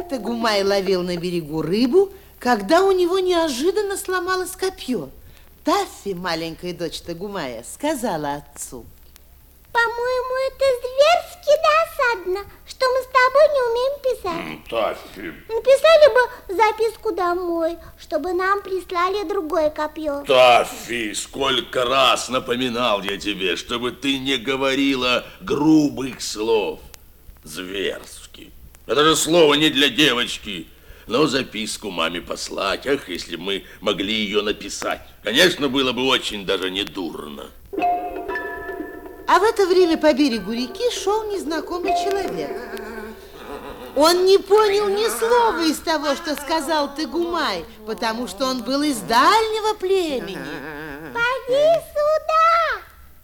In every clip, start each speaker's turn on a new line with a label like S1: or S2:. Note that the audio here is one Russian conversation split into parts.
S1: Тагумай ловил на берегу рыбу, когда у него неожиданно сломалось копье. Таффи, маленькая дочь Тагумая, сказала отцу:
S2: по-моему, это зверски досадно, что мы с тобой не умеем писать.
S3: Таффи.
S2: Написали бы записку домой, чтобы нам прислали другое копье.
S3: Таффи, сколько раз напоминал я тебе, чтобы ты не говорила грубых слов. Зверски. Это же слово не для девочки. Но записку маме послать, ах, если мы могли ее написать. Конечно, было бы очень даже недурно.
S1: А в это время по берегу реки шел незнакомый человек. Он не понял ни слова из того, что сказал Тагумай, потому что он был из дальнего племени.
S2: Поди сюда!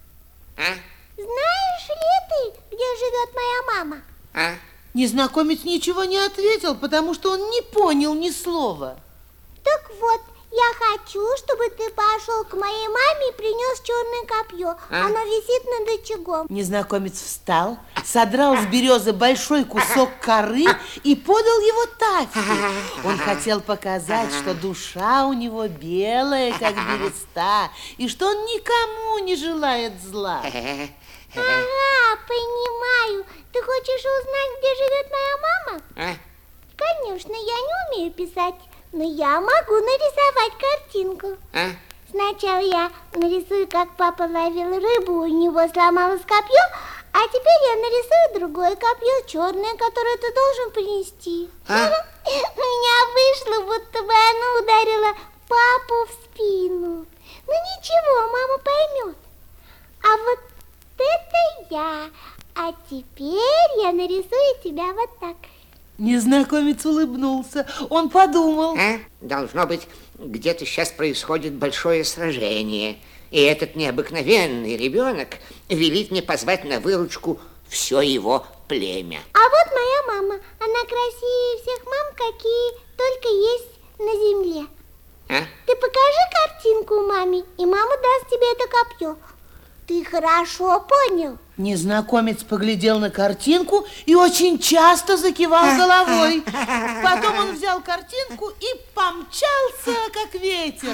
S2: Знаешь ли ты, где живет моя мама?
S1: Незнакомец ничего не ответил, потому что он не понял ни слова.
S2: Так вот, я хочу, чтобы ты пошел к моей маме и принес черное копье. Оно висит над очагом.
S1: Незнакомец встал, содрал с березы большой кусок коры и подал его Таффи. Он хотел показать, что душа у него белая, как береста, и что он никому не желает зла.
S2: Ага, понимаю. Ты хочешь узнать, где живет моя мама? Конечно, я не умею писать, но я могу нарисовать картинку. Сначала я нарисую, как папа ловил рыбу, у него сломалось копье, а теперь я нарисую другое копье, черное, которое ты должен принести. У меня вышло, будто бы оно ударило папу в спину. Ну ничего, мама поймет. А вот это я. А теперь я нарисую тебя вот так.
S1: Незнакомец улыбнулся. Он подумал.
S4: Должно быть, где-то сейчас происходит большое сражение. И этот необыкновенный ребенок велит мне позвать на выручку все его племя.
S2: А вот моя мама. Она красивее всех мам, какие только есть на земле. Ты покажи картинку маме, и мама даст тебе это копье. Ты хорошо понял?
S1: Незнакомец поглядел на картинку и очень часто закивал головой. Потом он взял картинку и помчался, как ветер.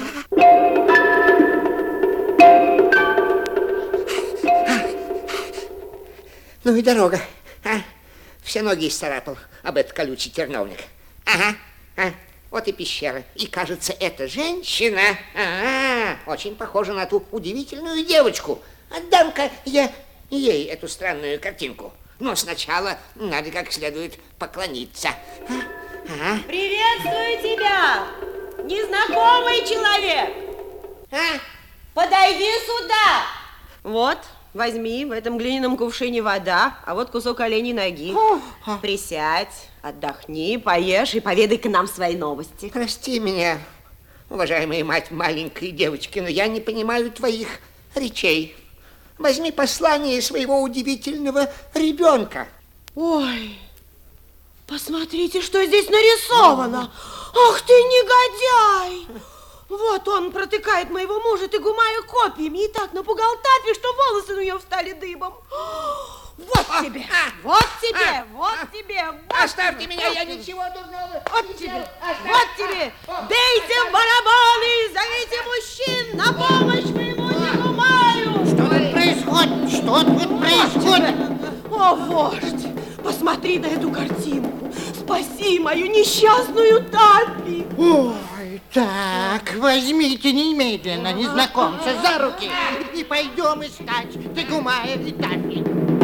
S4: Ну и дорога. Все ноги исцарапал об этот колючий терновник. Вот и пещера. И, кажется, эта женщина очень похожа на ту удивительную девочку. Отдам-ка я ей эту странную картинку. Но сначала надо как следует поклониться.
S5: Приветствую тебя, незнакомый человек. Подойди сюда. Вот, возьми, в этом глиняном кувшине вода, а вот кусок оленей ноги. Присядь, отдохни, поешь и поведай-ка нам свои новости.
S4: Прости меня, уважаемая мать маленькой девочки, но я не понимаю твоих речей. Возьми послание своего удивительного ребенка.
S5: Ой, посмотрите, что здесь нарисовано. Ах ты, негодяй! Вот он протыкает моего мужа Тагумая копьями и так напугал Таффи, что волосы у нее встали дыбом. Вот тебе, вот тебе, вот тебе. Вот
S4: Оставьте
S5: тебе,
S4: меня,
S5: вот
S4: я
S5: тебе.
S4: ничего дурного.
S5: Вот тебе, вот тебе. Бейте в барабаны, зовите мужчин на помощь моему Тагумаю.
S4: Что тут происходит? Что тут происходит?
S5: О, вождь, посмотри на эту картинку. Спаси мою несчастную Таффи.
S6: Ой, так, возьмите немедленно незнакомца за руки и пойдем искать Тагумая и Таффи.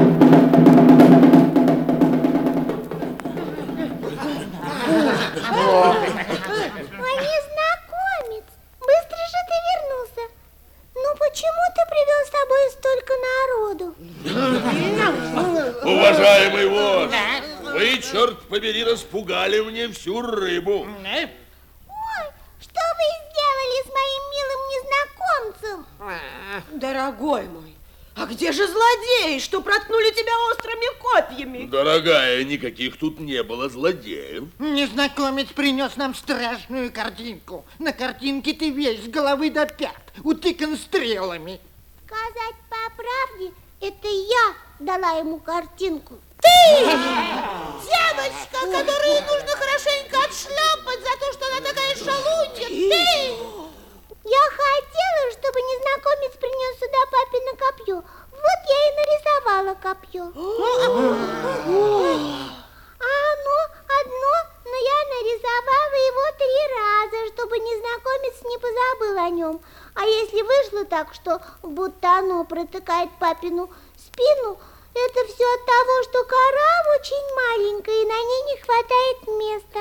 S2: Незнакомец, быстро же ты вернулся. Ну почему ты привел с собой столько народу?
S3: Уважаемый вождь, вы, черт побери, распугали мне всю рыбу.
S2: Ой, что вы сделали с моим милым незнакомцем?
S5: Дорогой мой, а где же злодеи, что проткнули тебя острыми копьями?
S3: Дорогая, никаких тут не было злодеев.
S6: Незнакомец принес нам страшную картинку. На картинке ты весь с головы до пят, утыкан стрелами.
S2: Сказать по правде, это я дала ему картинку.
S1: Ты, девочка, которую нужно хорошо
S5: то, что она такая шалунья. Ты!
S2: Я хотела, чтобы незнакомец принес сюда папино копье. Вот я и нарисовала копье. А оно одно, но я нарисовала его 3 раза, чтобы незнакомец не позабыл о нем. А если вышло так, что будто оно протыкает папину спину, это все от того, что кора очень маленькая, и на ней не хватает места.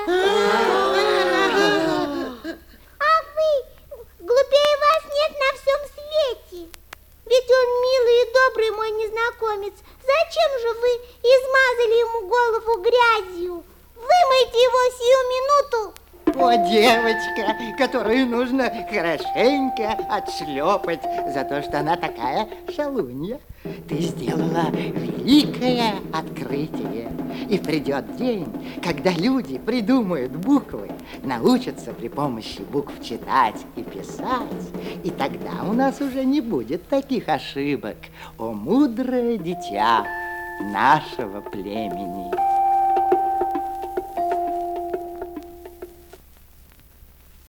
S2: А вы, глупее вас нет на всем свете. Ведь он милый и добрый мой незнакомец. Зачем же вы измазали ему голову грязью? Вымойте его сию минуту.
S6: О, девочка, которую нужно хорошенько отшлепать за то, что она такая шалунья. Ты сделала великое открытие. И придет день, когда люди придумают буквы, научатся при помощи букв читать и писать. И тогда у нас уже не будет таких ошибок. О, мудрое дитя нашего племени.